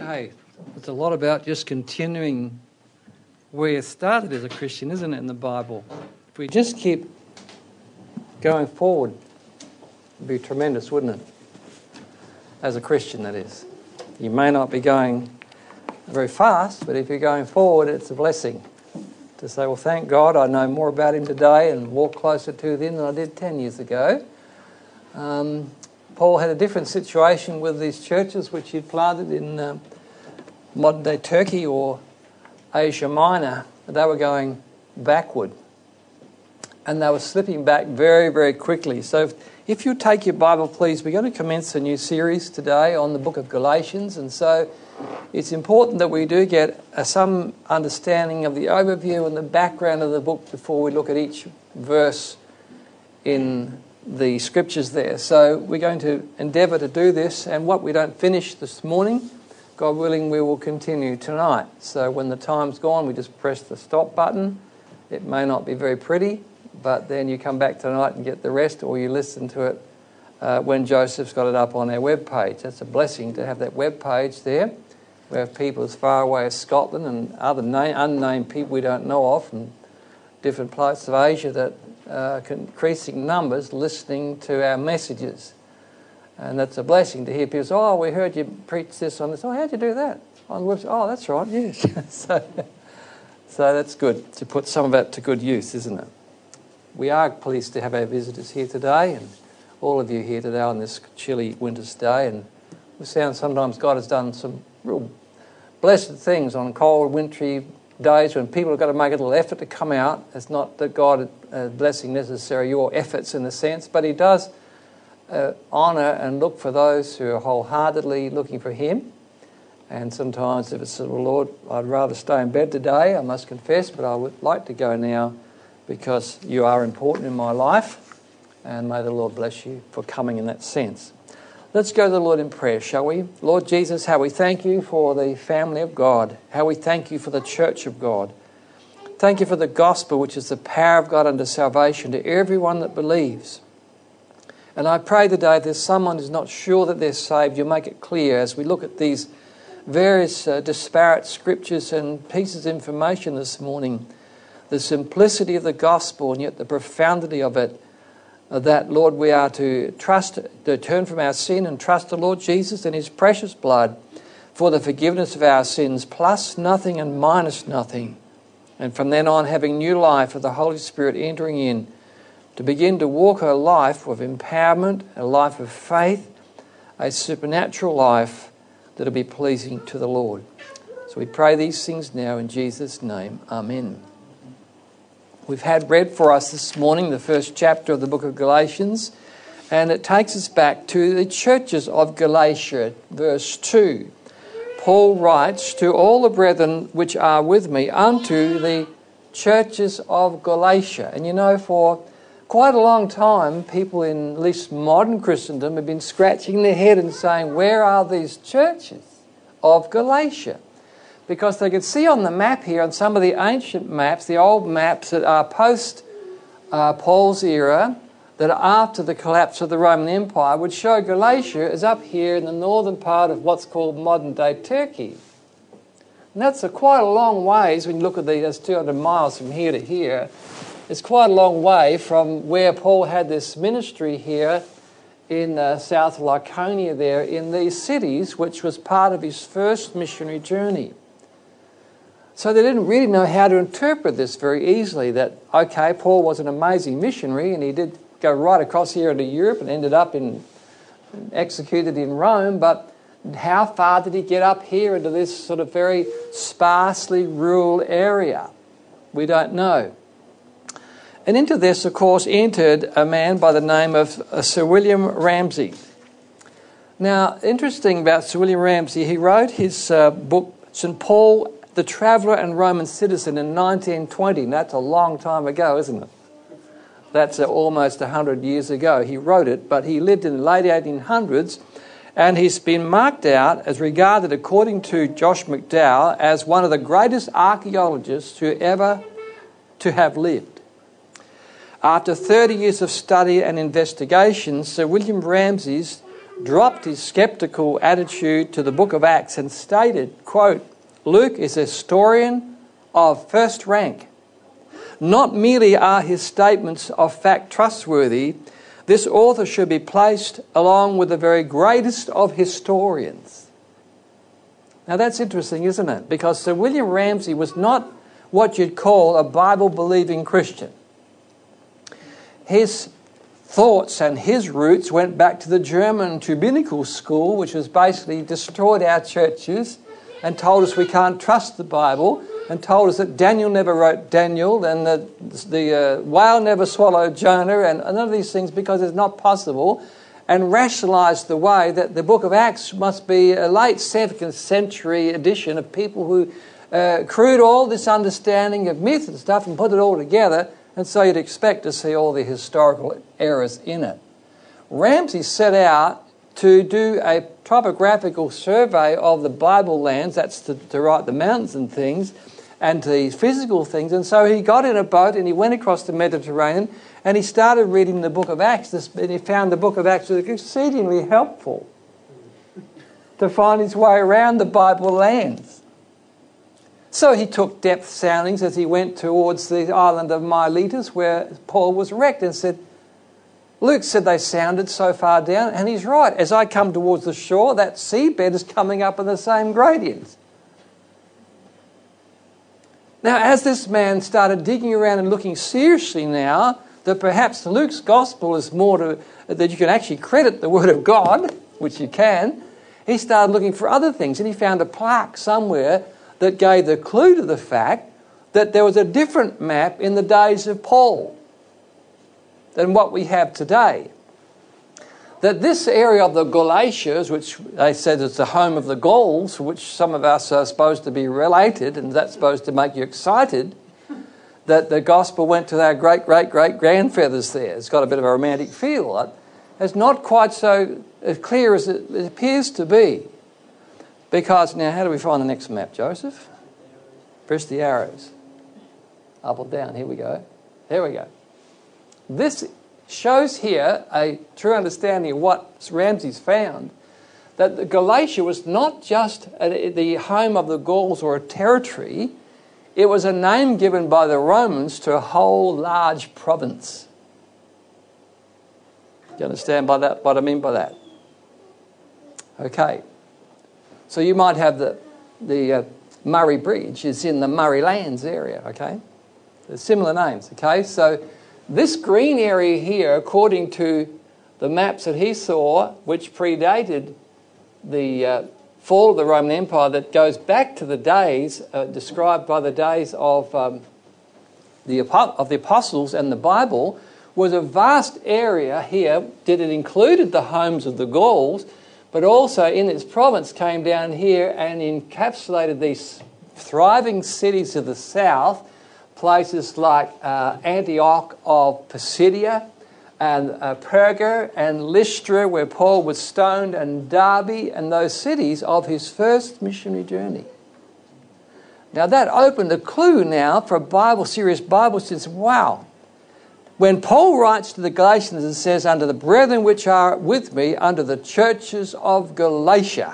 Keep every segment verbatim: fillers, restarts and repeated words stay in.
Okay, it's a lot about just continuing where you started as a Christian, isn't it, in the Bible? If we just keep going forward, it'd be tremendous, wouldn't it? As a Christian, that is. You may not be going very fast, but if you're going forward, it's a blessing to say, well, thank God I know more about him today and walk closer to him than I did ten years ago. Um, Paul had a different situation with these churches which he'd planted in uh, modern-day Turkey or Asia Minor. They were going backward, and they were slipping back very, very quickly. So if, if you take your Bible, please, we're going to commence a new series today on the book of Galatians, and so it's important that we do get uh, some understanding of the overview and the background of the book before we look at each verse in the scriptures there. So we're going to endeavour to do this, and what we don't finish this morning, God willing, we will continue tonight. So when the time's gone, we just press the stop button. It may not be very pretty, but then you come back tonight and get the rest, or you listen to it uh, when Joseph's got it up on our web page. That's a blessing to have that web page there. We have people as far away as Scotland and other name, unnamed people we don't know of from different parts of Asia that uh, increasing numbers listening to our messages. And that's a blessing to hear people say, oh, we heard you preach this on this. Oh, how'd you do that? On the website. Oh, that's right, yes. so, so that's good to put some of that to good use, isn't it? We are pleased to have our visitors here today, and all of you here today on this chilly winter's day. And we sound sometimes God has done some real blessed things on cold, wintry days when people have got to make a little effort to come out. It's not that God is blessing necessarily your efforts in a sense, but he does uh, honour and look for those who are wholeheartedly looking for him. And sometimes if it's, well, Lord, I'd rather stay in bed today, I must confess, but I would like to go now because you are important in my life. And may the Lord bless you for coming in that sense. Let's go to the Lord in prayer, shall we? Lord Jesus, how we thank you for the family of God. How we thank you for the church of God. Thank you for the gospel, which is the power of God unto salvation to everyone that believes. And I pray today if there's someone who's not sure that they're saved, you'll make it clear as we look at these various uh, disparate scriptures and pieces of information this morning. The simplicity of the gospel and yet the profundity of it. That, Lord, we are to trust, to turn from our sin and trust the Lord Jesus and his precious blood for the forgiveness of our sins, plus nothing and minus nothing. And from then on, having new life of the Holy Spirit entering in, to begin to walk a life of empowerment, a life of faith, a supernatural life that will be pleasing to the Lord. So we pray these things now in Jesus' name. Amen. We've had read for us this morning the first chapter of the book of Galatians, and it takes us back to the churches of Galatia, verse two. Paul writes, to all the brethren which are with me, unto the churches of Galatia. And you know, for quite a long time, people in at least modern Christendom have been scratching their head and saying, where are these churches of Galatia? Because they could see on the map here, on some of the ancient maps, the old maps that are post uh, Paul's era, that are after the collapse of the Roman Empire, would show Galatia is up here in the northern part of what's called modern-day Turkey. And that's a quite a long ways when you look at these, that's two hundred miles from here to here. It's quite a long way from where Paul had this ministry here in uh, south of Lycaonia there, in these cities, which was part of his first missionary journey. So they didn't really know how to interpret this very easily, that, okay, Paul was an amazing missionary and he did go right across here into Europe and ended up in executed in Rome, but how far did he get up here into this sort of very sparsely rural area? We don't know. And into this, of course, entered a man by the name of uh, Sir William Ramsay. Now, interesting about Sir William Ramsay, he wrote his uh, book, Saint Paul the Traveller and Roman Citizen, in nineteen twenty. And that's a long time ago, isn't it? That's uh, almost one hundred years ago. He wrote it, but he lived in the late eighteen hundreds, and he's been marked out as regarded, according to Josh McDowell, as one of the greatest archaeologists who ever to have lived. After thirty years of study and investigation, Sir William Ramsay dropped his skeptical attitude to the book of Acts and stated, quote, Luke is a historian of first rank. Not merely are his statements of fact trustworthy, this author should be placed along with the very greatest of historians. Now that's interesting, isn't it? Because Sir William Ramsay was not what you'd call a Bible-believing Christian. His thoughts and his roots went back to the German Tubinical school, which has basically destroyed our churches and told us we can't trust the Bible, and told us that Daniel never wrote Daniel, and that the uh, whale never swallowed Jonah, and none of these things because it's not possible, and rationalised the way that the book of Acts must be a late second century edition of people who uh, crude all this understanding of myth and stuff and put it all together, and so you'd expect to see all the historical errors in it. Ramsay set out to do a topographical survey of the Bible lands, that's to, to write the mountains and things, and the physical things. And so he got in a boat and he went across the Mediterranean and he started reading the book of Acts. And he found the book of Acts was exceedingly helpful to find his way around the Bible lands. So he took depth soundings as he went towards the island of Miletus, where Paul was wrecked, and said, Luke said they sounded so far down, and he's right. As I come towards the shore, that seabed is coming up in the same gradients. Now, as this man started digging around and looking seriously now, that perhaps Luke's gospel is more to, that you can actually credit the word of God, which you can, he started looking for other things, and he found a plaque somewhere that gave the clue to the fact that there was a different map in the days of Paul than what we have today. That this area of the Galatians, which they said is the home of the Gauls, which some of us are supposed to be related, and that's supposed to make you excited, that the gospel went to our great-great-great-grandfathers there. It's got a bit of a romantic feel. It's not quite so clear as it appears to be. Because, now, how do we find the next map, Joseph? Press the arrows. Up or down, here we go. There we go. This shows here a true understanding of what Ramsay's found, that Galatia was not just a, the home of the Gauls or a territory, it was a name given by the Romans to a whole large province. Do you understand by that, what I mean by that? Okay. So you might have the, the uh, Murray Bridge is in the Murray Lands area, okay? There's similar names, okay? So this green area here, according to the maps that he saw, which predated the uh, fall of the Roman Empire, that goes back to the days uh, described by the days of um, the of the apostles and the Bible, was a vast area here. Did it included the homes of the Gauls, but also in its province came down here and encapsulated these thriving cities of the south, places like uh, Antioch of Pisidia and uh, Perga and Lystra, where Paul was stoned, and Derbe, and those cities of his first missionary journey. Now that opened a clue now for a Bible, serious Bible students. Wow. When Paul writes to the Galatians and says, under the brethren which are with me, under the churches of Galatia,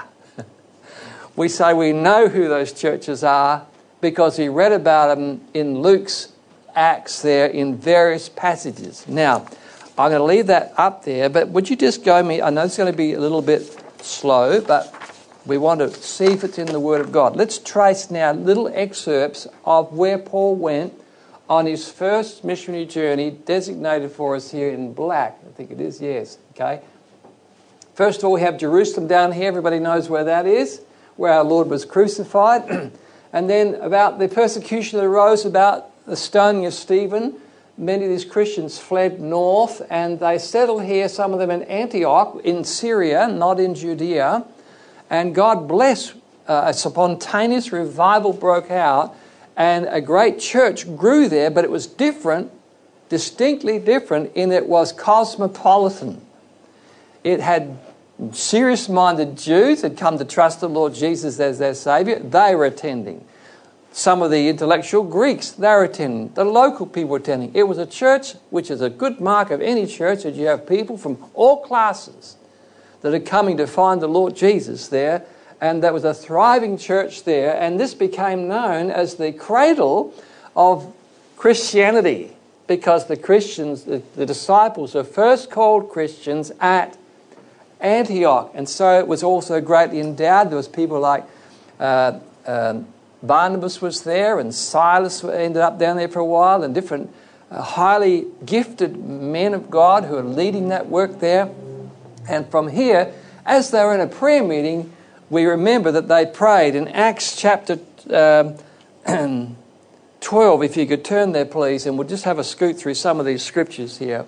we say we know who those churches are because he read about them in Luke's Acts there in various passages. Now, I'm going to leave that up there, but would you just go me, I know it's going to be a little bit slow, but we want to see if it's in the Word of God. Let's trace now little excerpts of where Paul went on his first missionary journey, designated for us here in black. I think it is, yes. Okay. First of all, we have Jerusalem down here. Everybody knows where that is, where our Lord was crucified. And then about the persecution that arose about the stoning of Stephen. Many of these Christians fled north, and they settled here, some of them in Antioch, in Syria, not in Judea. And God bless, uh, a spontaneous revival broke out, and a great church grew there, but it was different, distinctly different, in it was cosmopolitan. It had serious-minded Jews had come to trust the Lord Jesus as their Saviour. They were attending. Some of the intellectual Greeks, they were attending. The local people were attending. It was a church, which is a good mark of any church, that you have people from all classes that are coming to find the Lord Jesus there. And there was a thriving church there. And this became known as the cradle of Christianity, because the Christians, the, the disciples were first called Christians at Antioch. And so it was also greatly endowed. There was people like uh, um, Barnabas was there, and Silas ended up down there for a while, and different uh, highly gifted men of God who are leading that work there. And from here, as they were in a prayer meeting, we remember that they prayed in Acts chapter um, twelve, if you could turn there please, and we'll just have a scoot through some of these scriptures here.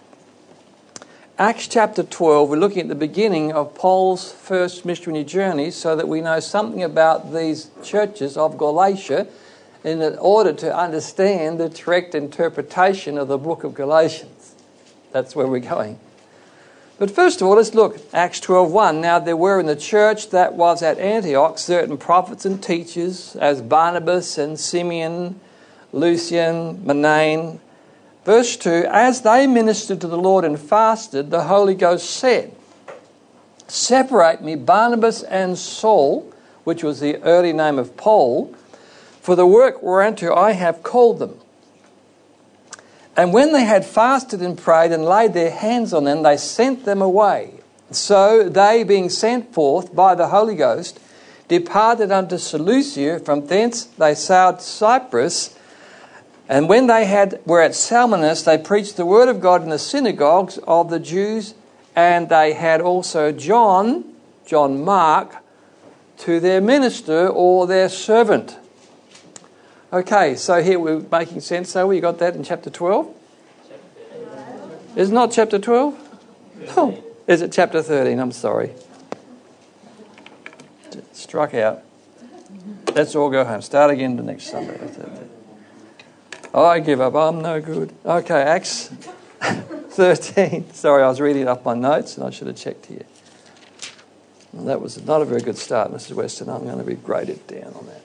Acts chapter twelve, we're looking at the beginning of Paul's first missionary journey so that we know something about these churches of Galatia in order to understand the correct interpretation of the book of Galatians. That's where we're going. But first of all, let's look at Acts twelve one. Now there were in the church that was at Antioch certain prophets and teachers, as Barnabas and Simeon, Lucian, Manaen. Verse two, as they ministered to the Lord and fasted, the Holy Ghost said, separate me Barnabas and Saul, which was the early name of Paul, for the work whereunto I have called them. And when they had fasted and prayed and laid their hands on them, they sent them away. So they, being sent forth by the Holy Ghost, departed unto Seleucia. From thence they sailed to Cyprus. And when they had were at Salmynus, they preached the word of God in the synagogues of the Jews. And they had also John, John Mark, to their minister or their servant. Okay, so here we're making sense. So we got that in chapter twelve? Is it not chapter twelve? Oh, is it chapter thirteen? I'm sorry. Struck out. Let's all go home. Start again the next Sunday. Oh, I give up. I'm no good. Okay, Acts thirteen. Sorry, I was reading up my notes and I should have checked here. Well, that was not a very good start, Missus Weston. I'm going to be graded down on that.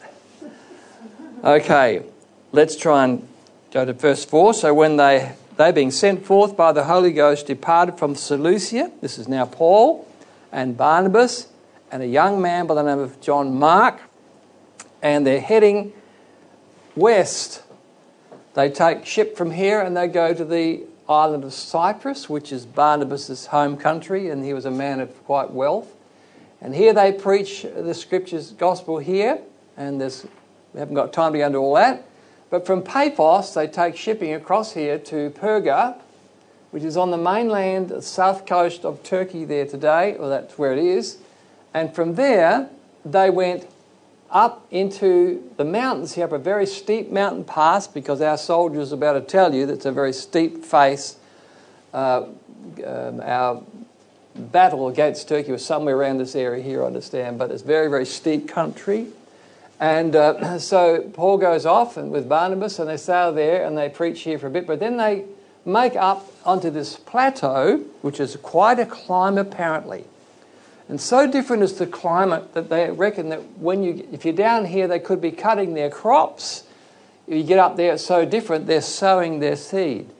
Okay, let's try and go to verse four. So when they, they being sent forth by the Holy Ghost, departed from Seleucia, this is now Paul and Barnabas, and a young man by the name of John Mark, and they're heading west. They take ship from here and they go to the island of Cyprus, which is Barnabas' home country, and he was a man of quite wealth. And here they preach the scriptures gospel here, and there's we haven't got time to go into all that. But from Paphos, they take shipping across here to Perga, which is on the mainland, the south coast of Turkey there today, or that's where it is. And from there, they went up into the mountains here, up a very steep mountain pass, because our soldiers are about to tell you that's a very steep face. Uh, um, our battle against Turkey was somewhere around this area here, I understand, but it's very, very steep country. And uh, so Paul goes off and with Barnabas, and they sail there and they preach here for a bit. But then they make up onto this plateau, which is quite a climb apparently. And so different is the climate that they reckon that when you, if you're down here, they could be cutting their crops. You get up there, it's so different, they're sowing their seed.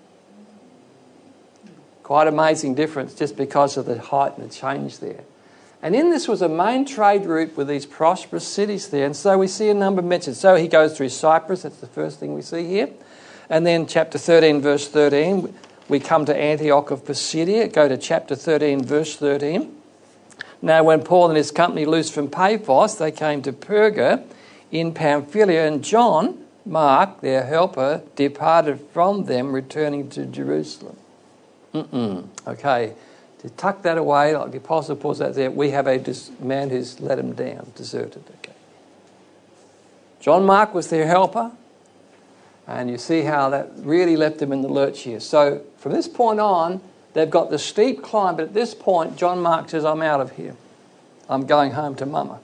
Quite amazing difference just because of the height and the change there. And in this was a main trade route with these prosperous cities there. And so we see a number mentioned. So he goes through Cyprus. That's the first thing we see here. And then chapter thirteen, verse thirteen, we come to Antioch of Pisidia. Go to chapter thirteen, verse thirteen. Now when Paul and his company loosed from Paphos, they came to Perga in Pamphylia. And John, Mark, their helper, departed from them, returning to Jerusalem. Mm-mm. Okay. To tuck that away, like the Apostle Paul says there, we have a dis- man who's let him down, deserted. Okay. John Mark was their helper, and you see how that really left them in the lurch here. So from this point on, they've got the steep climb, but at this point, John Mark says, I'm out of here. I'm going home to Mama.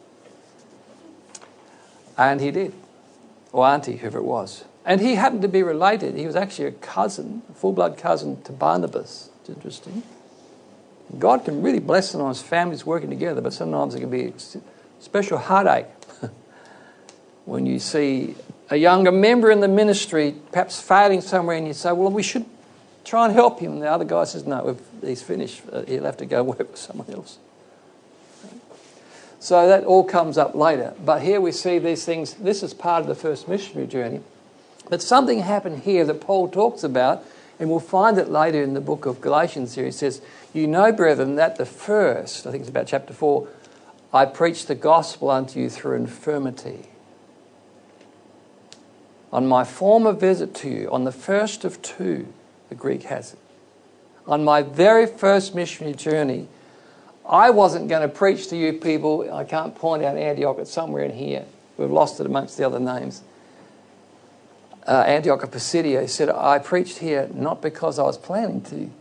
And he did, or auntie, whoever it was. And he happened to be related. He was actually a cousin, a full-blood cousin to Barnabas. It's interesting. God can really bless sometimes families working together, but sometimes it can be a special heartache when you see a younger member in the ministry perhaps failing somewhere and you say, well, we should try and help him. And the other guy says, no, we've, he's finished. Uh, he'll have to go work with someone else. So that all comes up later. But here we see these things. This is part of the first missionary journey. But something happened here that Paul talks about, and we'll find it later in the book of Galatians here. He says, you know, brethren, that the first, I think it's about chapter four, I preached the gospel unto you through infirmity. On my former visit to you, on the first of two, the Greek has it, on my very first missionary journey, I wasn't going to preach to you people. I can't point out Antioch, it's somewhere in here. We've lost it amongst the other names. Uh, Antioch of Pisidia, he said, I preached here not because I was planning to.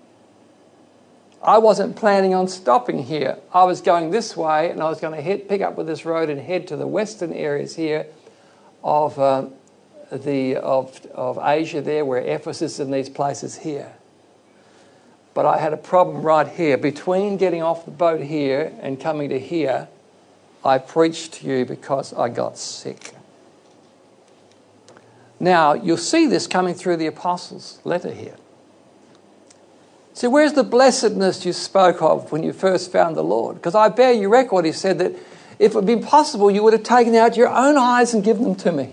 I wasn't planning on stopping here. I was going this way, and I was going to head, pick up with this road and head to the western areas here of um, the of of Asia there, where Ephesus and these places here. But I had a problem right here. Between getting off the boat here and coming to here, I preached to you because I got sick. Now, you'll see this coming through the apostles' letter here. So where's the blessedness you spoke of when you first found the Lord? Because I bear you record, he said, that if it had been possible, you would have taken out your own eyes and given them to me.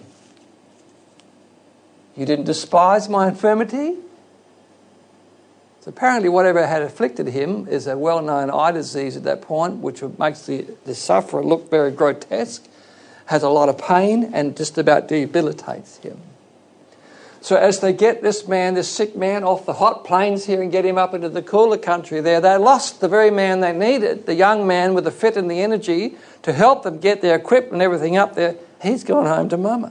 You didn't despise my infirmity. So apparently whatever had afflicted him is a well-known eye disease at that point, which makes the, the sufferer look very grotesque, has a lot of pain, and just about debilitates him. So as they get this man, this sick man, off the hot plains here and get him up into the cooler country there, they lost the very man they needed, the young man with the fit and the energy to help them get their equipment and everything up there. He's gone home to mama.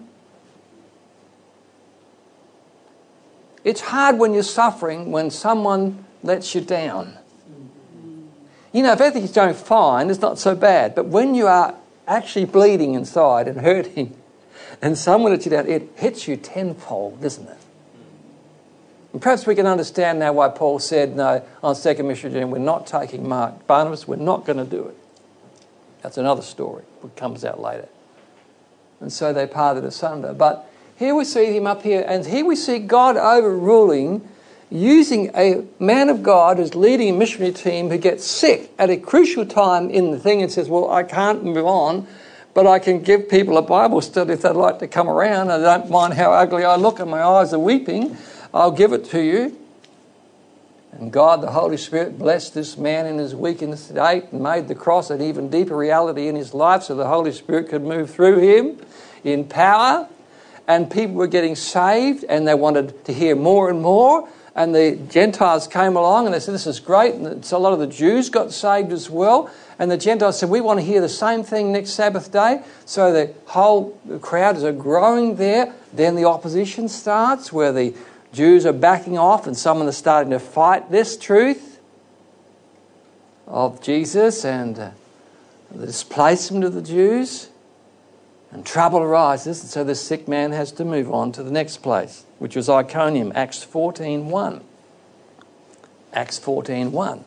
It's hard when you're suffering when someone lets you down. You know, if everything's going fine, it's not so bad. But when you are actually bleeding inside and hurting, and someone lets you down, it hits you tenfold, doesn't it? And perhaps we can understand now why Paul said, no, on second missionary journey, we're not taking Mark. Barnabas, we're not going to do it. That's another story that comes out later. And so they parted asunder. But here we see him up here, and here we see God overruling, using a man of God who's leading a missionary team who gets sick at a crucial time in the thing and says, well, I can't move on, but I can give people a Bible study if they'd like to come around. I don't mind how ugly I look and my eyes are weeping. I'll give it to you. And God, the Holy Spirit, blessed this man in his weakness state and made the cross an even deeper reality in his life so the Holy Spirit could move through him in power. And people were getting saved and they wanted to hear more and more. And the Gentiles came along and they said, this is great. And so a lot of the Jews got saved as well. And the Gentiles said, we want to hear the same thing next Sabbath day. So the whole crowd is growing there. Then the opposition starts where the Jews are backing off and some of them are starting to fight this truth of Jesus and uh, the displacement of the Jews. And trouble arises, and so this sick man has to move on to the next place, which was Iconium, Acts fourteen one. Acts fourteen one.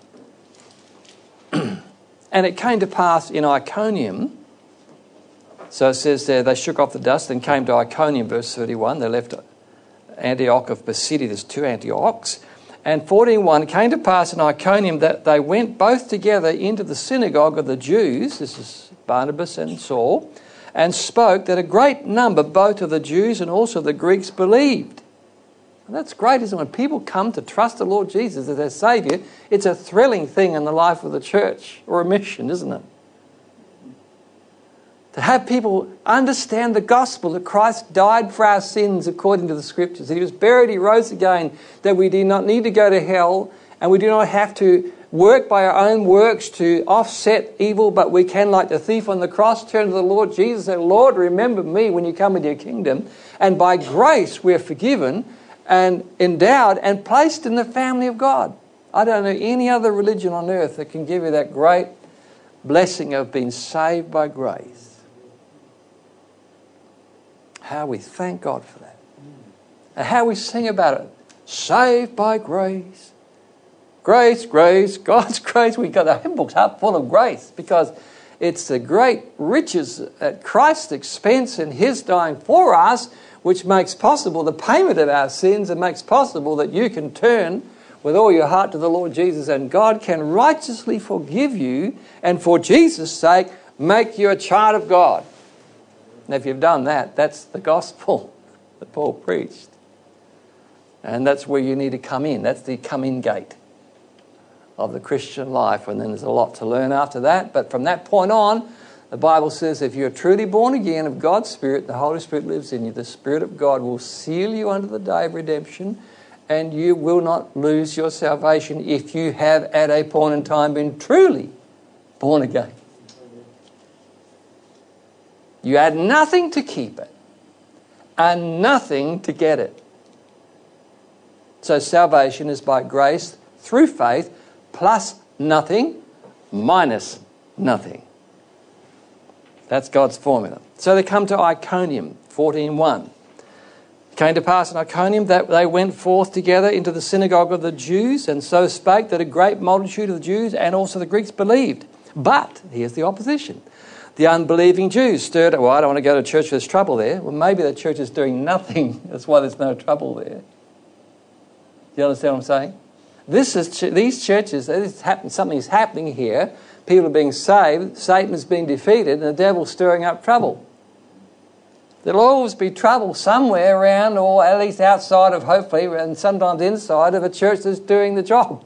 And it came to pass in Iconium, so it says there, they shook off the dust and came to Iconium, verse thirty-one. They left Antioch of Pisidia, there's two Antiochs. And fourteen one, it came to pass in Iconium that they went both together into the synagogue of the Jews, this is Barnabas and Saul, and spoke that a great number both of the Jews and also the Greeks believed. And that's great, isn't it? When people come to trust the Lord Jesus as their Saviour, it's a thrilling thing in the life of the church or a mission, isn't it? To have people understand the gospel that Christ died for our sins according to the Scriptures, that He was buried, He rose again, that we do not need to go to hell and we do not have to work by our own works to offset evil, but we can, like the thief on the cross, turn to the Lord Jesus and say, Lord, remember me when you come into your kingdom. And by grace we're forgiven and endowed and placed in the family of God. I don't know any other religion on earth that can give you that great blessing of being saved by grace. How we thank God for that. And how we sing about it. Saved by grace. Grace, grace, God's grace. We've got the hymn books up full of grace because it's the great riches at Christ's expense and His dying for us. which makes possible the payment of our sins and makes possible that you can turn with all your heart to the Lord Jesus, and God can righteously forgive you and for Jesus' sake make you a child of God. And if you've done that, that's the gospel that Paul preached. And that's where you need to come in. That's the come in gate of the Christian life. And then there's a lot to learn after that. But from that point on, the Bible says if you're truly born again of God's Spirit, the Holy Spirit lives in you, the Spirit of God will seal you unto the day of redemption, and you will not lose your salvation if you have at a point in time been truly born again. You had nothing to keep it and nothing to get it. So salvation is by grace through faith, plus nothing, minus nothing. That's God's formula. So they come to Iconium, fourteen one. It came to pass in Iconium that they went forth together into the synagogue of the Jews, and so spake that a great multitude of the Jews and also the Greeks believed. But, here's the opposition. The unbelieving Jews stirred, well, I don't want to go to church, there's trouble there. Well, maybe the church is doing nothing. That's why there's no trouble there. Do you understand what I'm saying? This is these churches, this happen, something's happening here. People are being saved, Satan is being defeated, and the devil's stirring up trouble. There'll always be trouble somewhere around, or at least outside of, hopefully, and sometimes inside of a church that's doing the job.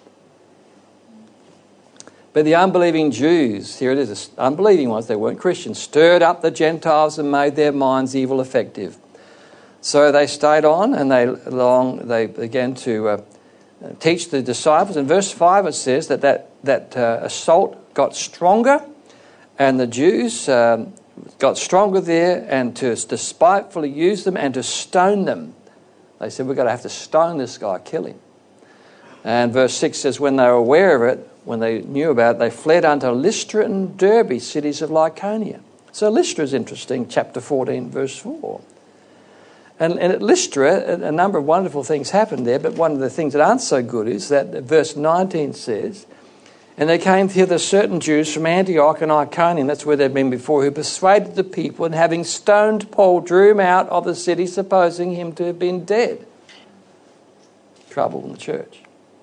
But the unbelieving Jews, here it is, the unbelieving ones, they weren't Christians, stirred up the Gentiles and made their minds evil effective. So they stayed on, and they long they began to uh, teach the disciples. In verse five it says that that, that uh, assault got stronger, and the Jews um, got stronger there, and to despitefully use them and to stone them. They said, we're going to have to stone this guy, kill him. And verse six says, when they were aware of it, when they knew about it, they fled unto Lystra and Derbe, cities of Lycaonia. So Lystra is interesting, chapter fourteen, verse four. And, and at Lystra, a, a number of wonderful things happened there, but one of the things that aren't so good is that verse nineteen says, and there came hither certain Jews from Antioch and Iconium, that's where they'd been before, who persuaded the people, and having stoned Paul, drew him out of the city, supposing him to have been dead. Trouble in the church.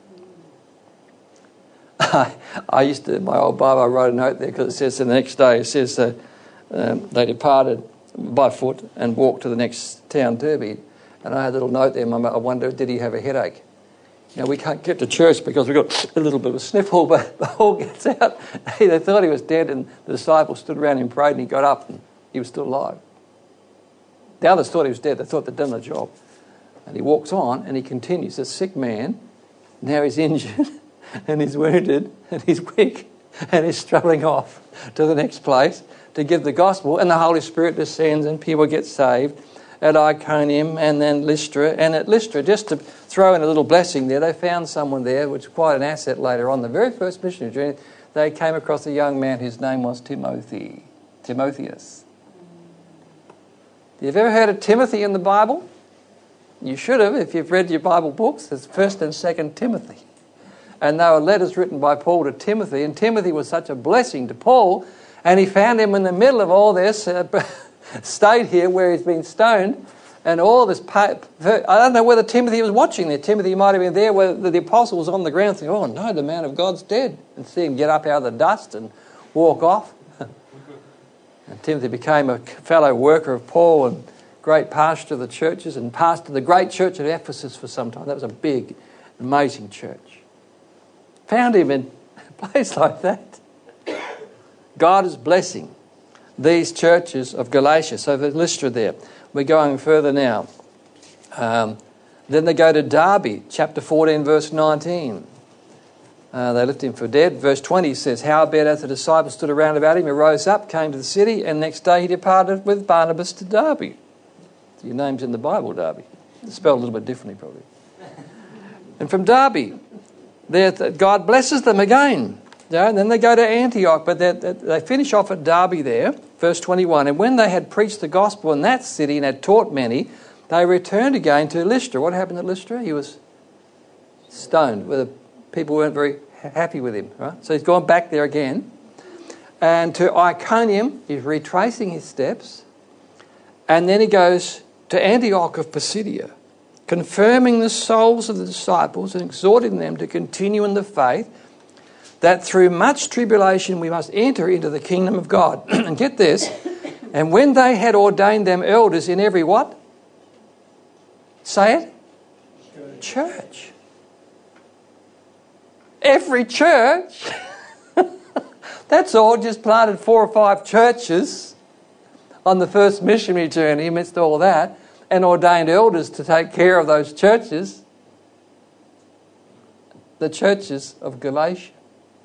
I, I used to, my old Bible, I wrote a note there because it says the next day, it says uh, um, they departed by foot and walked to the next town, Derbe. And I had a little note there, I wonder, did he have a headache? Now, we can't get to church because we've got a little bit of a sniffle, but Paul gets out. They thought he was dead, and the disciples stood around him and prayed, and he got up, and he was still alive. The others thought he was dead. They thought they'd done the job. And he walks on, and he continues. A sick man, now he's injured, and he's wounded, and he's weak, and he's struggling off to the next place to give the gospel, and the Holy Spirit descends, and people get saved at Iconium and then Lystra. And at Lystra, just to throw in a little blessing there, they found someone there, which was quite an asset later on. The very first missionary journey, they came across a young man whose name was Timothy, Timotheus. You've ever heard of Timothy in the Bible? You should have if you've read your Bible books. There's First and Second Timothy. And they were letters written by Paul to Timothy, and Timothy was such a blessing to Paul, and he found him in the middle of all this, uh, stayed here where he's been stoned, and all this... Pa- I don't know whether Timothy was watching there. Timothy might have been there where the apostle was on the ground thinking, oh no, the man of God's dead, and see him get up out of the dust and walk off. And Timothy became a fellow worker of Paul and great pastor of the churches, and pastored the great church at Ephesus for some time. That was a big, amazing church. Found him in a place like that. God is blessing these churches of Galatia. So there's Lystra there. We're going further now. Um, then they go to Derbe, chapter fourteen, verse nineteen. Uh, they left him for dead. Verse twenty says, howbeit as the disciples stood around about him, he rose up, came to the city, and next day he departed with Barnabas to Derbe. So your name's in the Bible, Derbe. It's spelled a little bit differently, probably. And from Derbe, God blesses them again. Yeah, and then they go to Antioch, but they, they finish off at Derbe there, verse twenty-one. And when they had preached the gospel in that city and had taught many, they returned again to Lystra. What happened at Lystra? He was stoned. Where the people weren't very happy with him. Right? So he's gone back there again. And to Iconium, he's retracing his steps. And then he goes to Antioch of Pisidia, confirming the souls of the disciples and exhorting them to continue in the faith, that through much tribulation we must enter into the kingdom of God. And get this, and when they had ordained them elders in every what? Say it? Church. Church. Every church. That's all, just planted four or five churches on the first missionary journey amidst all of that, and ordained elders to take care of those churches. The churches of Galatia.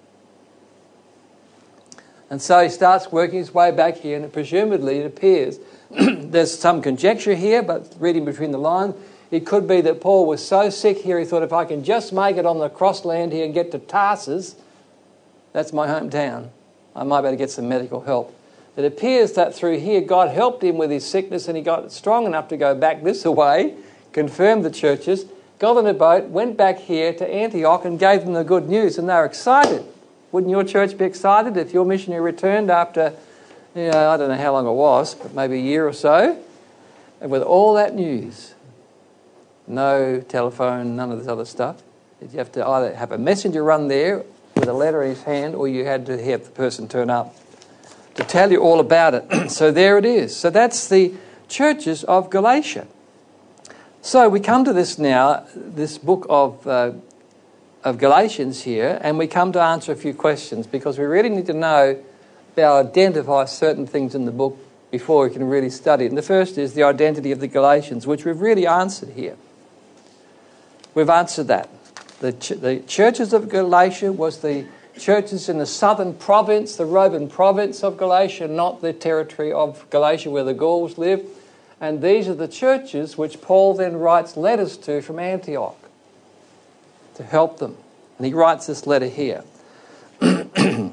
And so he starts working his way back here, and presumably it appears, there's some conjecture here, but reading between the lines, it could be that Paul was so sick here, he thought, if I can just make it on the crossland here and get to Tarsus, that's my hometown, I might be able to get some medical help. It appears that through here, God helped him with his sickness, and he got strong enough to go back this way, confirmed the churches, got on a boat, went back here to Antioch and gave them the good news, and they were excited. Wouldn't your church be excited if your missionary returned after, you know, I don't know how long it was, but maybe a year or so, and with all that news? No telephone, none of this other stuff. You have to either have a messenger run there with a letter in his hand, or you had to have the person turn up to tell you all about it. So there it is. So that's the churches of Galatia. So we come to this now, this book of uh, of Galatians here, and we come to answer a few questions, because we really need to know, about identify certain things in the book before we can really study it. And the first is the identity of the Galatians, which we've really answered here. We've answered that. The, ch- the churches of Galatia was the churches in the southern province, the Roman province of Galatia, not the territory of Galatia where the Gauls lived. And these are the churches which Paul then writes letters to from Antioch to help them. And he writes this letter here. But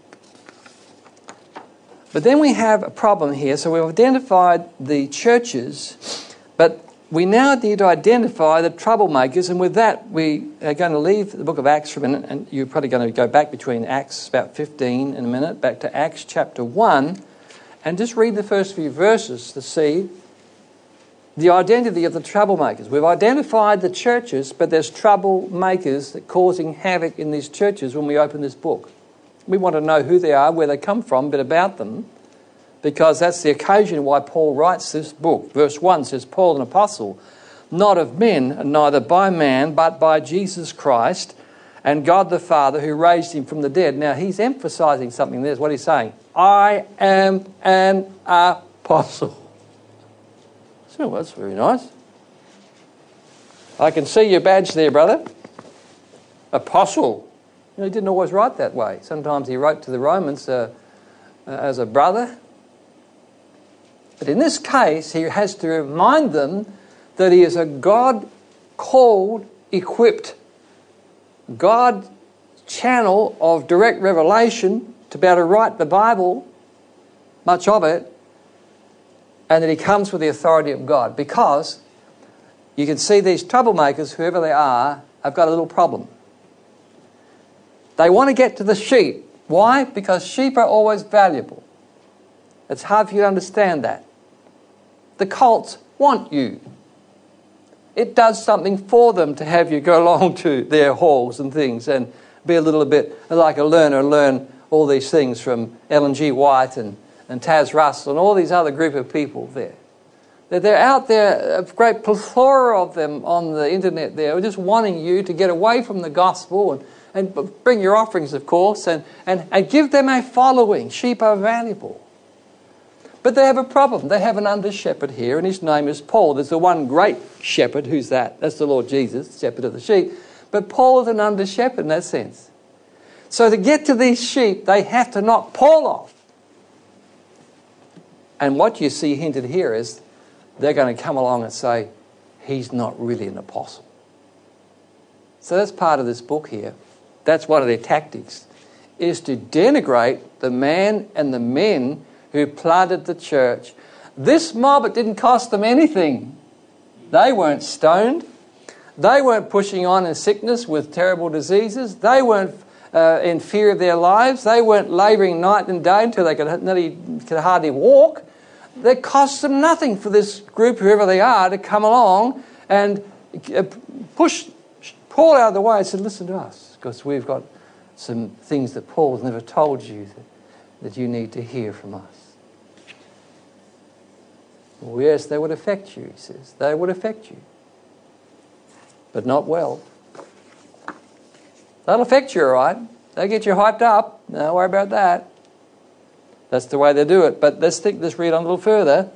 then we have a problem here. So we've identified the churches, but we now need to identify the troublemakers, and with that we are going to leave the book of Acts for a minute, and you're probably going to go back between Acts about fifteen in a minute, back to Acts chapter one, and just read the first few verses to see the identity of the troublemakers. We've identified the churches, but there's troublemakers that causing havoc in these churches when we open this book. We want to know who they are, where they come from, a bit about them, because that's the occasion why Paul writes this book. Verse one says, Paul, an apostle, not of men, and neither by man, but by Jesus Christ and God the Father who raised him from the dead. Now, he's emphasizing something there. What he's saying, I am an apostle. So that's very nice. I can see your badge there, brother. Apostle. You know, he didn't always write that way. Sometimes he wrote to the Romans uh, uh, as a brother. But in this case, he has to remind them that he is a God-called, equipped, God channel of direct revelation to be able to write the Bible, much of it, and that he comes with the authority of God. Because you can see these troublemakers, whoever they are, have got a little problem. They want to get to the sheep. Why? Because sheep are always valuable. It's hard for you to understand that. The cults want you. It does something for them to have you go along to their halls and things and be a little bit like a learner, learn all these things from Ellen G. White and, and Taz Russell and all these other group of people there. That they're out there, a great plethora of them on the internet there, just wanting you to get away from the gospel and, and bring your offerings, of course, and, and, and give them a following. Sheep are valuable. But they have a problem. They have an under-shepherd here, and his name is Paul. There's the one great shepherd. Who's that? That's the Lord Jesus, shepherd of the sheep. But Paul is an under-shepherd in that sense. So to get to these sheep, they have to knock Paul off. And what you see hinted here is they're going to come along and say, he's not really an apostle. So that's part of this book here. That's one of their tactics, is to denigrate the man and the men who planted the church. This mob, it didn't cost them anything. They weren't stoned. They weren't pushing on in sickness with terrible diseases. They weren't uh, in fear of their lives. They weren't labouring night and day until they could, could hardly walk. It costs them nothing for this group, whoever they are, to come along and push Paul out of the way and say, listen to us, because we've got some things that Paul's never told you that, that you need to hear from us. Well, yes, they would affect you, he says. They would affect you. But not well. That'll affect you, all right. They'll get you hyped up. Don't worry about that. That's the way they do it. But let's think, let's read on a little further.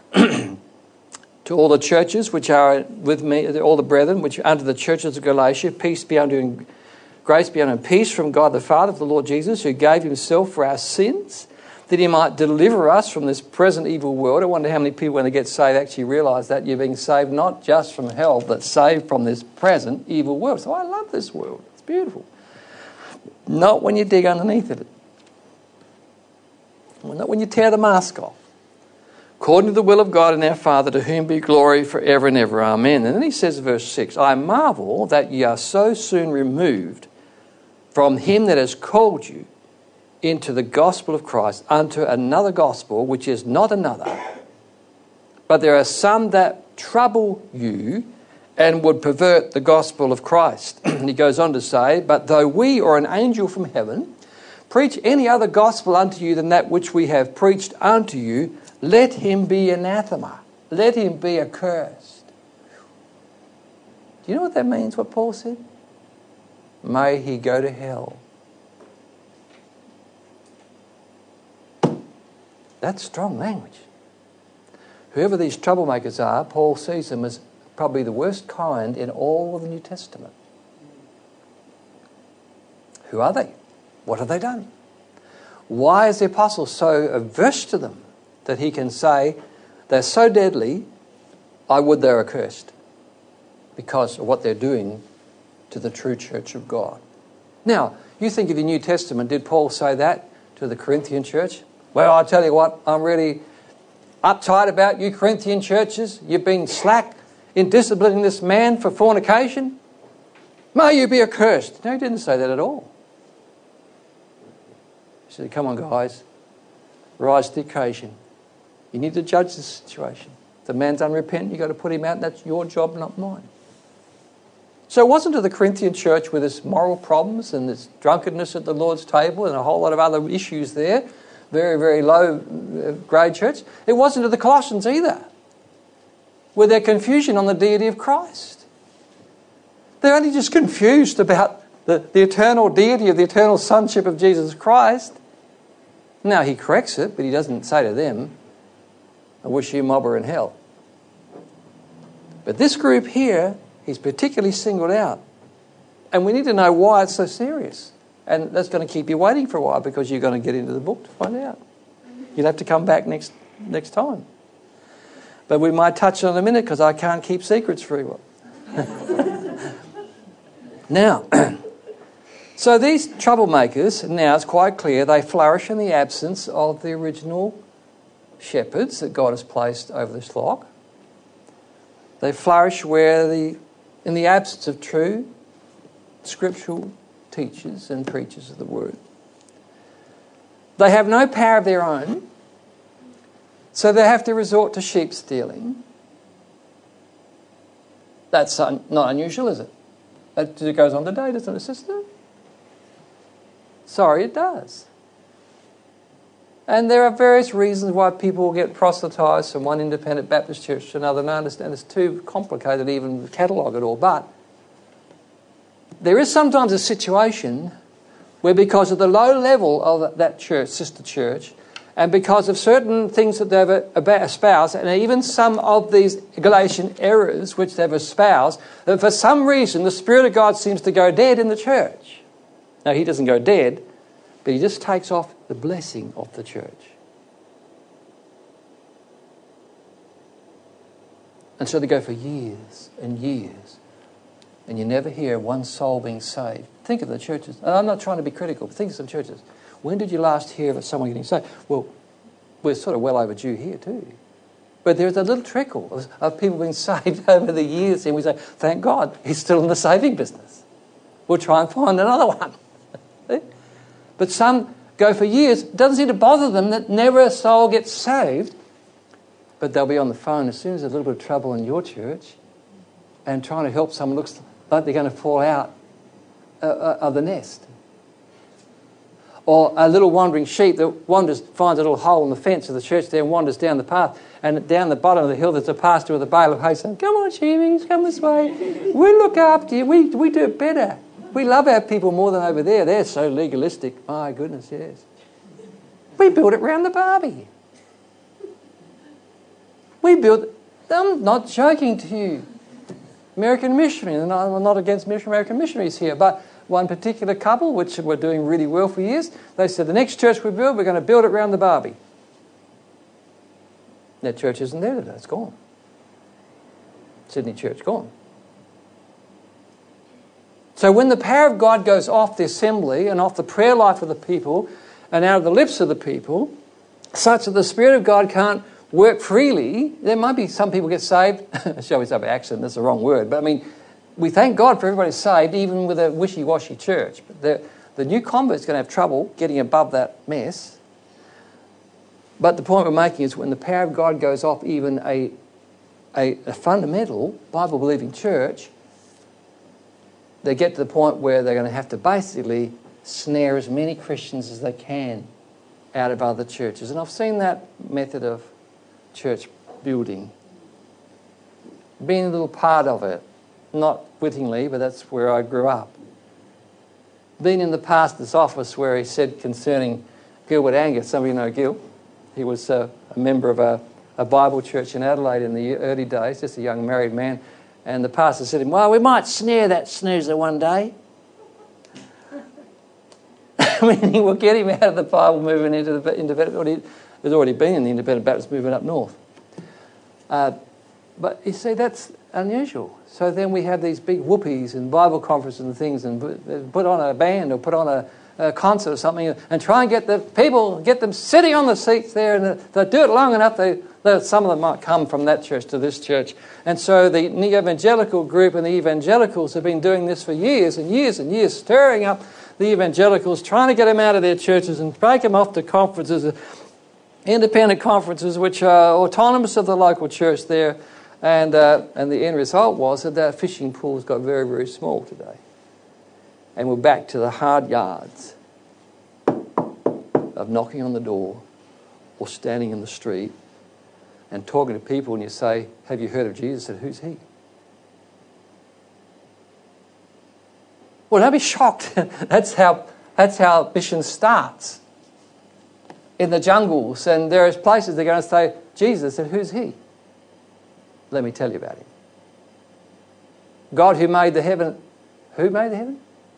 To all the churches which are with me, all the brethren which are unto the churches of Galatia, peace be unto you, grace be unto you, peace from God the Father, of the Lord Jesus, who gave himself for our sins, that he might deliver us from this present evil world. I wonder how many people, when they get saved, actually realise that you're being saved not just from hell, but saved from this present evil world. So I love this world. It's beautiful. Not when you dig underneath it. Not when you tear the mask off. According to the will of God and our Father, to whom be glory forever and ever. Amen. And then he says, verse six, I marvel that ye are so soon removed from him that has called you into the gospel of Christ unto another gospel, which is not another. But there are some that trouble you and would pervert the gospel of Christ. And he goes on to say, but though we or an angel from heaven preach any other gospel unto you than that which we have preached unto you, let him be anathema. Let him be accursed. Do you know what that means, what Paul said? May he go to hell. That's strong language. Whoever these troublemakers are, Paul sees them as probably the worst kind in all of the New Testament. Who are they? What have they done? Why is the apostle so averse to them that he can say they're so deadly, I would they're accursed, because of what they're doing to the true church of God? Now, you think of the New Testament, did Paul say that to the Corinthian church? Well, I tell you what, I'm really uptight about you Corinthian churches. You've been slack in disciplining this man for fornication. May you be accursed. No, he didn't say that at all. He said, come on, guys, rise to the occasion. You need to judge the situation. If the man's unrepentant, you've got to put him out, and that's your job, not mine. So it wasn't to the Corinthian church with its moral problems and its drunkenness at the Lord's table and a whole lot of other issues there, very, very low grade church. It wasn't to the Colossians either, with their confusion on the deity of Christ. They're only just confused about the, the eternal deity of the eternal sonship of Jesus Christ. Now, he corrects it, but he doesn't say to them, I wish you mob were in hell. But this group here, he's particularly singled out. And we need to know why it's so serious. And that's going to keep you waiting for a while, because you're going to get into the book to find out. You'll have to come back next next time. But we might touch on it in a minute, because I can't keep secrets very well. Now, so these troublemakers, now it's quite clear, they flourish in the absence of the original shepherds that God has placed over this flock. They flourish where the in the absence of true scriptural teachers and preachers of the word. They have no power of their own, so they have to resort to sheep stealing. That's un- not unusual, is it? It goes on today, doesn't it, sister? Sorry, it does. And there are various reasons why people will get proselytised from one independent Baptist church to another. And I understand it's too complicated even to catalogue it all. But there is sometimes a situation where, because of the low level of that church, sister church, and because of certain things that they've espoused, and even some of these Galatian errors which they've espoused, that for some reason the Spirit of God seems to go dead in the church. Now, he doesn't go dead, but he just takes off the blessing of the church. And so they go for years and years, and you never hear one soul being saved. Think of the churches. And I'm not trying to be critical, but think of some churches. When did you last hear of someone getting saved? Well, we're sort of well overdue here too. But there's a little trickle of, of people being saved over the years, and we say, thank God, he's still in the saving business. We'll try and find another one. But some go for years. It doesn't seem to bother them that never a soul gets saved. but they'll be on the phone as soon as there's a little bit of trouble in your church and trying to help someone looks like they're going to fall out uh, uh, of the nest. Or a little wandering sheep that wanders, finds a little hole in the fence of the church there and wanders down the path. And down the bottom of the hill there's a pastor with a bale of hay saying, "Come on, sheepies, come this way. We look after you. We, we do it better. We love our people more than over there. They're so legalistic." My goodness, yes. We build it round the Barbie. We build... I'm not joking to you. American missionaries, and I'm not against American missionaries here, but one particular couple, which were doing really well for years, they said, the next church we build, we're going to build it round the Barbie. That church isn't there today. It's gone. Sydney Church, gone. So when the power of God goes off the assembly and off the prayer life of the people and out of the lips of the people, such that the Spirit of God can't work freely, there might be some people get saved. Shall we say by accident? That's the wrong word. But I mean, we thank God for everybody saved, even with a wishy-washy church. But the, the new convert's going to have trouble getting above that mess. But the point we're making is when the power of God goes off even a, a, a fundamental Bible-believing church, they get to the point where they're going to have to basically snare as many Christians as they can out of other churches. And I've seen that method of church building, being a little part of it. Not wittingly, but that's where I grew up. Been in the pastor's office where he said concerning Gilbert Angus, some of you know Gil, he was a, a member of a, a Bible church in Adelaide in the early days, just a young married man, and the pastor said to him, "Well, we might snare that snoozer one day." I mean, he will get him out of the Bible movement into the independent. He's already been in the independent Baptist movement up north. Uh, but you see, that's unusual. So then we have these big whoopies and Bible conferences and things, and put on a band or put on a, a concert or something, and try and get the people, get them sitting on the seats there, and they do it long enough, they, they, some of them might come from that church to this church. And so the evangelical group and the evangelicals have been doing this for years and years and years, stirring up the evangelicals, trying to get them out of their churches and break them off to conferences, independent conferences, which are autonomous of the local church there. And uh, and the end result was that that fishing pools got very, very small today. And we're back to the hard yards of knocking on the door or standing in the street and talking to people, and you say, "Have you heard of Jesus?" I said, "Who's he?" Well, don't be shocked. that's how that's how mission starts. In the jungles, and there is places they're going to say, "Jesus," I said, "Who's he?" Let me tell you about him. God who made the heaven. Who made the heaven?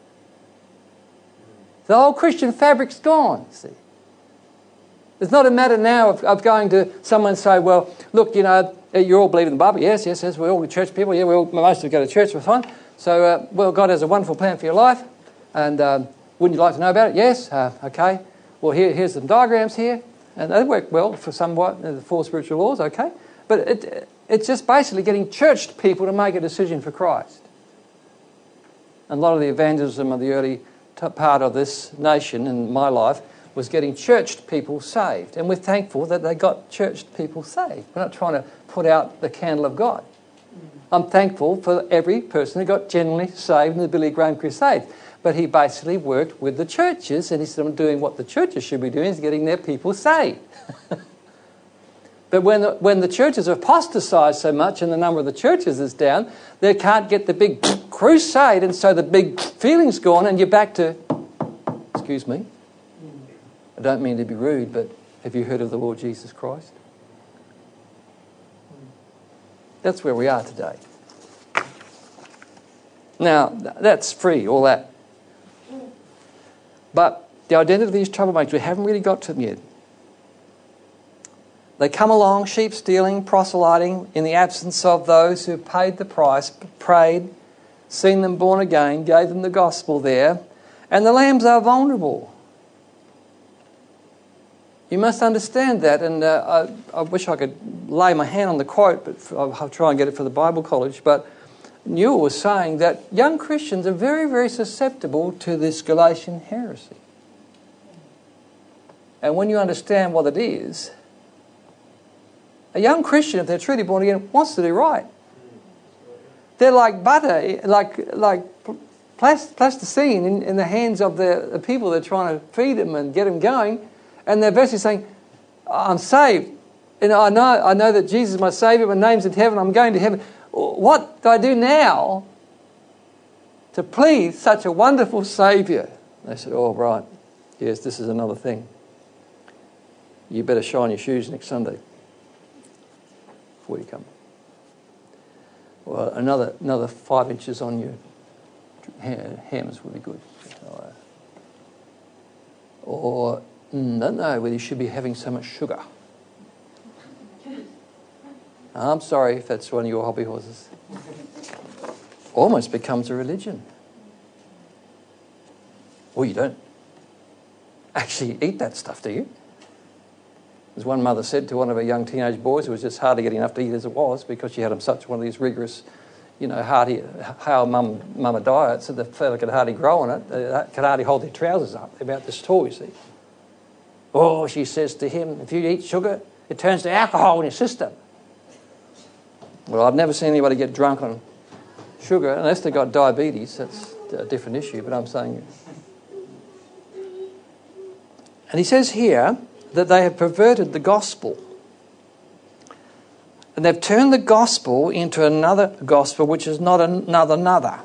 The whole Christian fabric's gone, see. It's not a matter now of, of going to someone and say, "Well, look, you know, you all believe in the Bible." Yes, yes, yes, we're all church people. Yeah, we all, most of us go to church, we're fine. So, uh, well, God has a wonderful plan for your life. And um, wouldn't you like to know about it? Yes, uh, okay. Well, here, here's some diagrams here. And they work well for somewhat, uh, the four spiritual laws, okay. But it, it's just basically getting churched people to make a decision for Christ. And a lot of the evangelism of the early t- part of this nation in my life was getting churched people saved. And we're thankful that they got churched people saved. We're not trying to put out the candle of God. I'm thankful for every person who got genuinely saved in the Billy Graham Crusade. But he basically worked with the churches, and instead of doing what the churches should be doing, is getting their people saved. But when the, when the churches have apostatized so much and the number of the churches is down, they can't get the big crusade, and so the big feeling's gone, and you're back to, excuse me, I don't mean to be rude, but have you heard of the Lord Jesus Christ? That's where we are today. Now, that's free, all that. But the identity of these troublemakers, we haven't really got to them yet. They come along, sheep stealing, proselyting, in the absence of those who paid the price, prayed, seen them born again, gave them the gospel there, and the lambs are vulnerable. You must understand that, and uh, I, I wish I could lay my hand on the quote, but I'll, I'll try and get it for the Bible College. But Newell was saying that young Christians are very, very susceptible to this Galatian heresy. And when you understand what it is, A young Christian, if they're truly born again, wants to do right. They're like butter, like like plasticine in, in the hands of the, the people that are trying to feed them and get them going. And they're basically saying, I'm saved. And I know I know that Jesus is my Saviour, my name's in heaven, I'm going to heaven. What do I do now to please such a wonderful Saviour? They said, oh, right. Yes, this is another thing. You better shine your shoes next Sunday before you come. Well, another another five inches on your hams would be good. Or, mm, don't know whether you should be having so much sugar. I'm sorry if that's one of your hobby horses. Almost becomes a religion. Well, you don't actually eat that stuff, do you? As one mother said to one of her young teenage boys who was just hardly getting enough to eat as it was because she had him such one of these rigorous, you know, hearty, how mum, mama diets that the fella could hardly grow on it, they could hardly hold their trousers up. They're about this tall, you see. Oh, she says to him, if you eat sugar, it turns to alcohol in your system. Well, I've never seen anybody get drunk on sugar unless they've got diabetes. That's a different issue, but I'm saying... And he says here that they have perverted the gospel. And they've turned the gospel into another gospel, which is not another another.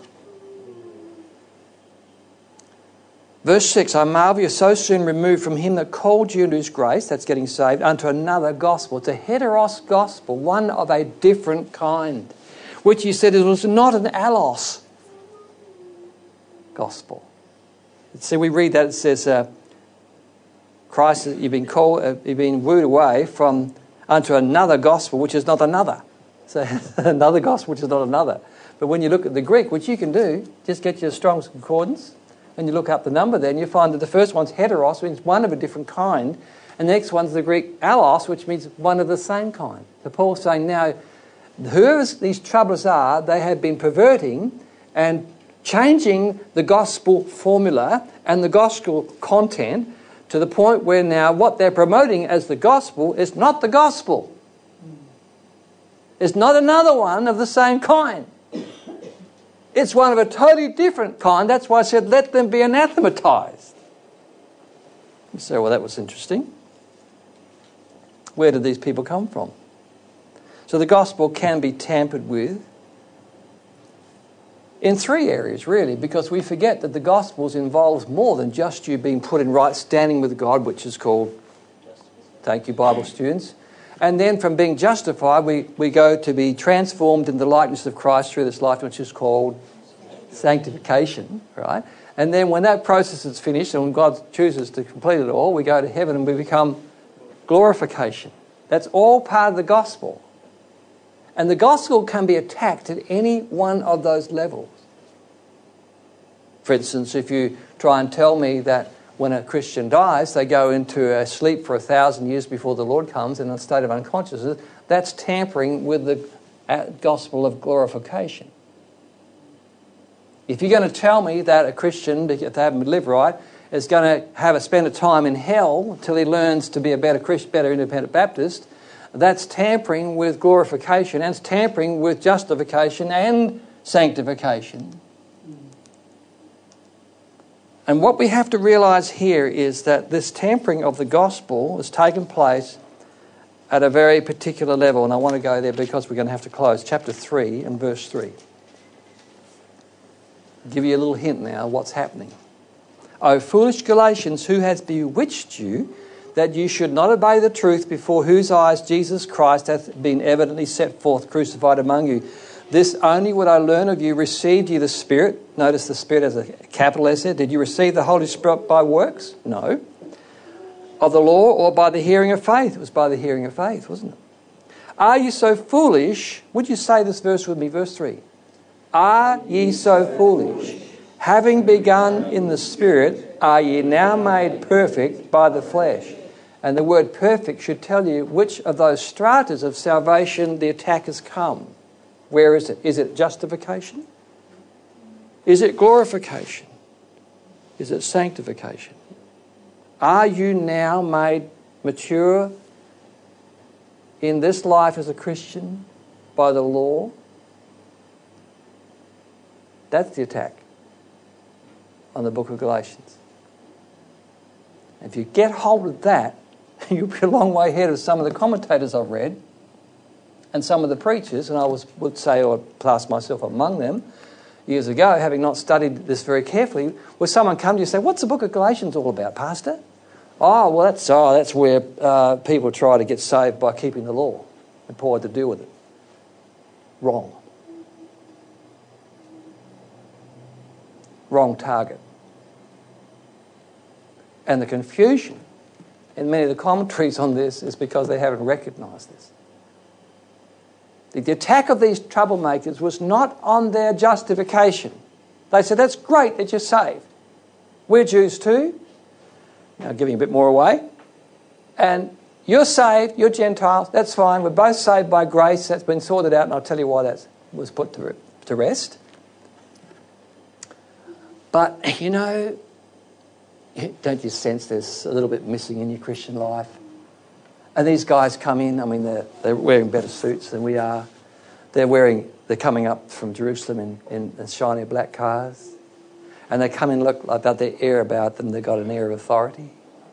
Verse six, I marvel you so soon removed from him that called you into his grace, that's getting saved, unto another gospel. It's a heteros gospel, one of a different kind, which he said was not an allos gospel. See, we read that, it says... Uh, Christ, you've been called, uh, you've been wooed away from unto another gospel, which is not another. So another gospel, which is not another. But when you look at the Greek, which you can do, just get your Strong's Concordance, and you look up the number there, and you find that the first one's heteros, which means one of a different kind, and the next one's the Greek allos, which means one of the same kind. So Paul's saying now, whoever these troublers are, they have been perverting and changing the gospel formula and the gospel content to the point where now what they're promoting as the gospel is not the gospel. It's not another one of the same kind. It's one of a totally different kind. That's why I said, let them be anathematized. You say, well, that was interesting. Where did these people come from? So the gospel can be tampered with in three areas, really, because we forget that the Gospels involves more than just you being put in right standing with God, which is called, thank you, Bible students. And then from being justified, we, we go to be transformed in the likeness of Christ through this life, which is called sanctification, right? And then when that process is finished and when God chooses to complete it all, we go to heaven and we become glorification. That's all part of the gospel. And the gospel can be attacked at any one of those levels. For instance, if you try and tell me that when a Christian dies, they go into a sleep for a thousand years before the Lord comes in a state of unconsciousness, that's tampering with the gospel of glorification. If you're going to tell me that a Christian, if they haven't lived right, is going to have a spend a time in hell till he learns to be a better Christian, better independent Baptist, that's tampering with glorification, and it's tampering with justification and sanctification. And what we have to realise here is that this tampering of the gospel has taken place at a very particular level, and I want to go there because we're going to have to close. Chapter three and verse three. I'll give you a little hint now of what's happening. O foolish Galatians, who has bewitched you, that you should not obey the truth, before whose eyes Jesus Christ hath been evidently set forth, crucified among you. This only would I learn of you. Received you the Spirit? Notice the Spirit as a capital S there. Did you receive the Holy Spirit by works? No. Of the law or by the hearing of faith? It was by the hearing of faith, wasn't it? Are you so foolish? Would you say this verse with me? Verse three. Are ye so foolish? Having begun in the Spirit, are ye now made perfect by the flesh? And the word perfect should tell you which of those stratas of salvation the attack has come. Where is it? Is it justification? Is it glorification? Is it sanctification? Are you now made mature in this life as a Christian by the law, that's the attack on the book of Galatians. If you get hold of that, you'll be a long way ahead of some of the commentators I've read and some of the preachers, and I was, would say, or class myself among them, years ago, having not studied this very carefully, where someone come to you and say, what's the book of Galatians all about, Pastor? Oh, well, that's oh, that's where uh, people try to get saved by keeping the law. And Paul had to deal with it. Wrong. Wrong target. And the confusion in many of the commentaries on this is because they haven't recognised this. The attack of these troublemakers was not on their justification. They said, that's great that you're saved. We're Jews too. Now giving a bit more away. And you're saved, you're Gentiles, that's fine. We're both saved by grace. That's been sorted out, and I'll tell you why that was put to, to rest. But, you know, don't you sense there's a little bit missing in your Christian life? And these guys come in, I mean, they're, they're wearing better suits than we are. They're wearing, they're coming up from Jerusalem in, in, in shiny black cars. And they come in, look like that, their air about them, they've got an air of authority.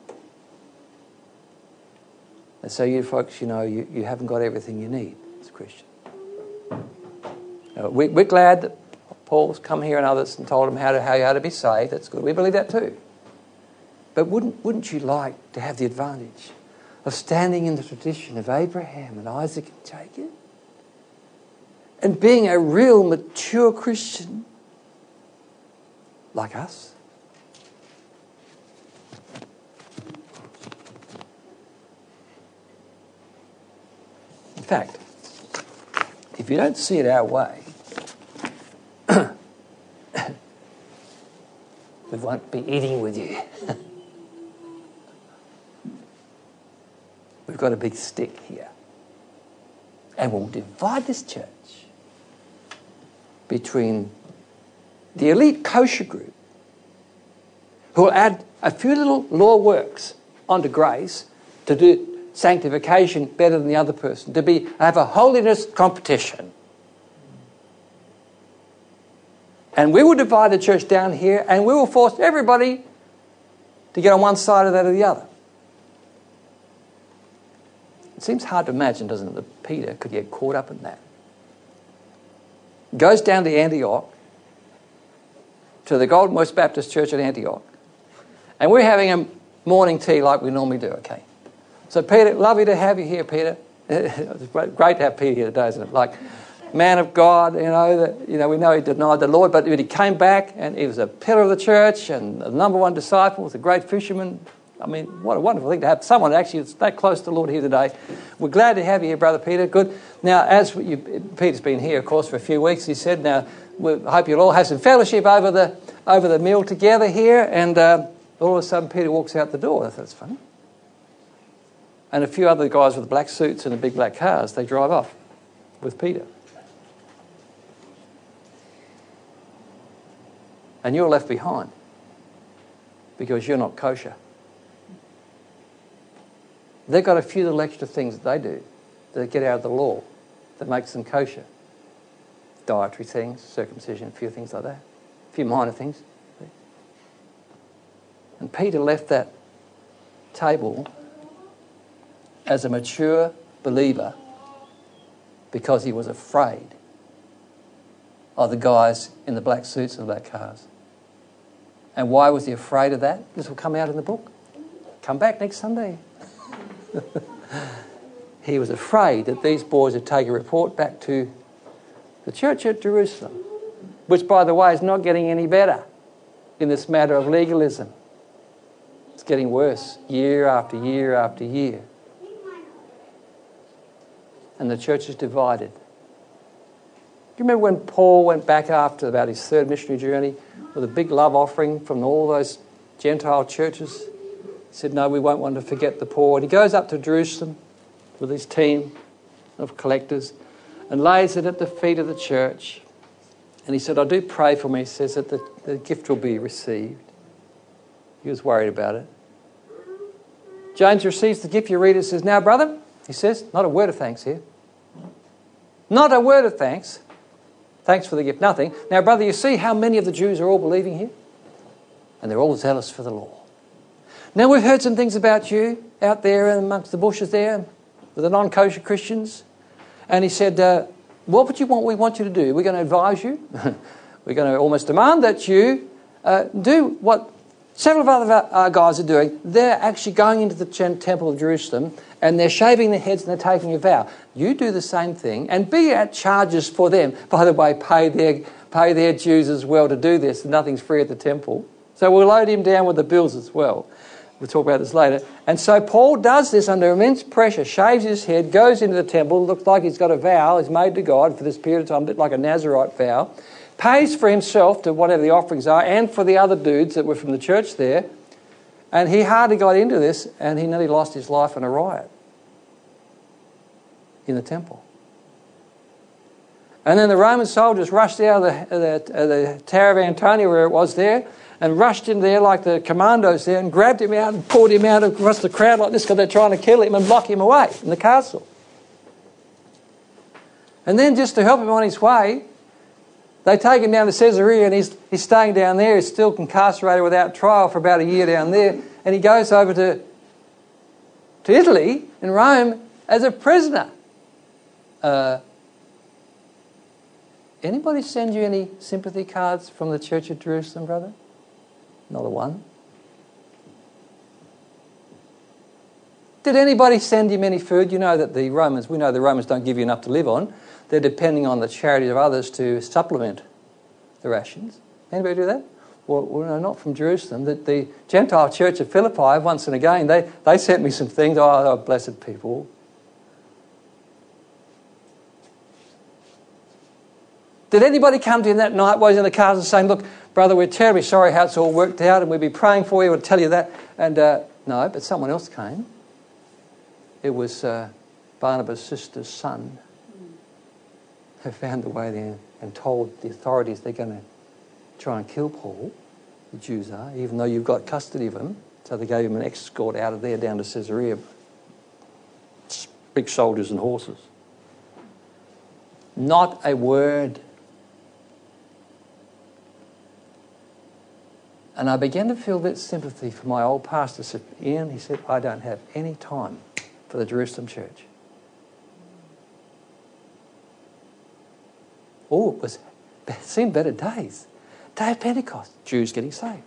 And so you folks, you know, you, you haven't got everything you need as a Christian. Uh, we, we're glad that Paul's come here and others and told them how to, how, how to be saved. That's good. We believe that too. But wouldn't, wouldn't you like to have the advantage of standing in the tradition of Abraham and Isaac and Jacob? And being a real mature Christian like us? In fact, if you don't see it our way, we won't be eating with you. We've got a big stick here. And we'll divide this church between the elite kosher group, who will add a few little law works onto grace to do sanctification better than the other person, to be have a holiness competition. And we will divide the church down here, and we will force everybody to get on one side of that or the other. It seems hard to imagine, doesn't it, that Peter could get caught up in that. Goes down to Antioch, to the Golden West Baptist Church at Antioch, and we're having a morning tea like we normally do, okay? So Peter, lovely to have you here, Peter. It's great to have Peter here today, isn't it? Like, man of God, you know, that, you know, we know he denied the Lord, but he came back and he was a pillar of the church and the number one disciple, was a great fisherman. I mean, what a wonderful thing to have someone actually that's that close to the Lord here today. We're glad to have you here, Brother Peter. Good. Now, as you, Peter's been here, of course, for a few weeks, he said, now, we hope you'll all have some fellowship over the over the meal together here. And uh, all of a sudden, Peter walks out the door. I thought, that's funny. And a few other guys with black suits and the big black cars, they drive off with Peter. And you're left behind because you're not kosher. They've got a few little extra things that they do that get out of the law that makes them kosher. Dietary things, circumcision, a few things like that. A few minor things. And Peter left that table as a mature believer because he was afraid of the guys in the black suits and the black cars. And why was he afraid of that? This will come out in the book. Come back next Sunday. He was afraid that these boys would take a report back to the church at Jerusalem, which, by the way, is not getting any better in this matter of legalism. It's getting worse year after year after year. And the church is divided. Do you remember when Paul went back after about his third missionary journey with a big love offering from all those Gentile churches? He said, no, we won't want to forget the poor. And he goes up to Jerusalem with his team of collectors and lays it at the feet of the church. And he said, I do pray for me, he says, that the, the gift will be received. He was worried about it. James receives the gift. You read it, says, now, brother, He says, not a word of thanks here. Not a word of thanks. Thanks for the gift, nothing. Now, brother, you see how many of the Jews are all believing here? And they're all zealous for the law. Now, we've heard some things about you out there amongst the bushes there with the non-kosher Christians. And he said, uh, what would you want? We want you to do. We're going to advise you. We're going to almost demand that you uh, do what several of other uh, guys are doing. They're actually going into the temple of Jerusalem and they're shaving their heads and they're taking a vow. You do the same thing and be at charges for them. By the way, pay their, pay their dues as well to do this. Nothing's free at the temple. So we'll load him down with the bills as well. We'll talk about this later. And so Paul does this under immense pressure, shaves his head, goes into the temple, looks like he's got a vow he's made to God for this period of time, a bit like a Nazirite vow, pays for himself to whatever the offerings are and for the other dudes that were from the church there. And he hardly got into this and he nearly lost his life in a riot in the temple. And then the Roman soldiers rushed out of the, the, the Tower of Antonia where it was there and rushed in there like the commandos there and grabbed him out and pulled him out across the crowd like this because they're trying to kill him and block him away from the castle. And then just to help him on his way, they take him down to Caesarea and he's, he's staying down there. He's still incarcerated without trial for about a year down there. And he goes over to, to Italy, in Rome, as a prisoner. Uh, anybody send you any sympathy cards from the Church of Jerusalem, brother? Not a one. Did anybody send him any food? You know that the Romans, we know the Romans don't give you enough to live on. They're depending on the charity of others to supplement the rations. Anybody do that? Well, well no, not from Jerusalem. The, the Gentile church of Philippi, once and again, they, they sent me some things. Oh, they were blessed people. Did anybody come to him that night while he was in the cars and saying, look, brother, we're terribly sorry how it's all worked out and we'll be praying for you, we'll tell you that. And uh, no, but someone else came. It was uh, Barnabas' sister's son who found the way there and told the authorities they're going to try and kill Paul, the Jews are, even though you've got custody of him. So they gave him an escort out of there down to Caesarea. Big soldiers and horses. Not a word. And I began to feel a bit sympathy for my old pastor. Said, Ian, he said, I don't have any time for the Jerusalem church. Oh, it was it seemed better days. Day of Pentecost, Jews getting saved.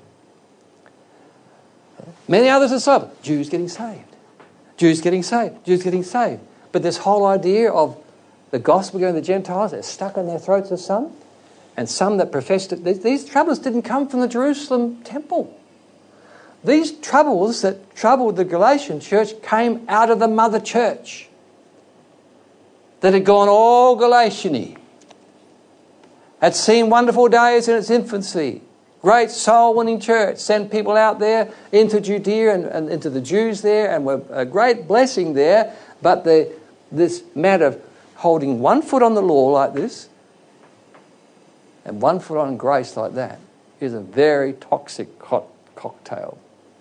Many others disciples, Jews getting saved. Jews getting saved. Jews getting saved. But this whole idea of the gospel going to the Gentiles, they're stuck in their throats of some. And some that professed it, these troubles didn't come from the Jerusalem temple. These troubles that troubled the Galatian church came out of the mother church that had gone all Galatian-y, had seen wonderful days in its infancy, great soul-winning church, sent people out there into Judea and, and into the Jews there, and were a great blessing there. But the, this matter of holding one foot on the law like this and one foot on grace like that is a very toxic hot cocktail.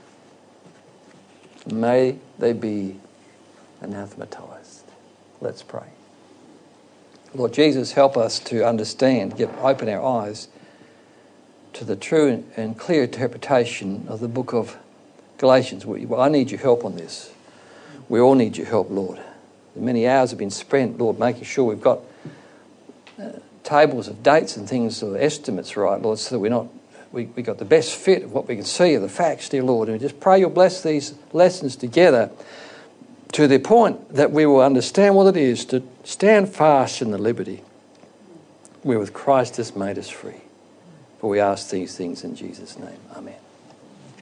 May they be anathematized. Let's pray. Lord Jesus, help us to understand, give, open our eyes to the true and clear interpretation of the book of Galatians. Well, I need your help on this. We all need your help, Lord. Many hours have been spent, Lord, making sure we've got uh, tables of dates and things, or estimates right, Lord, so that we're not, we, we got the best fit of what we can see of the facts, dear Lord. And we just pray you'll bless these lessons together to the point that we will understand what it is to stand fast in the liberty wherewith Christ has made us free. For we ask these things in Jesus' name. Amen.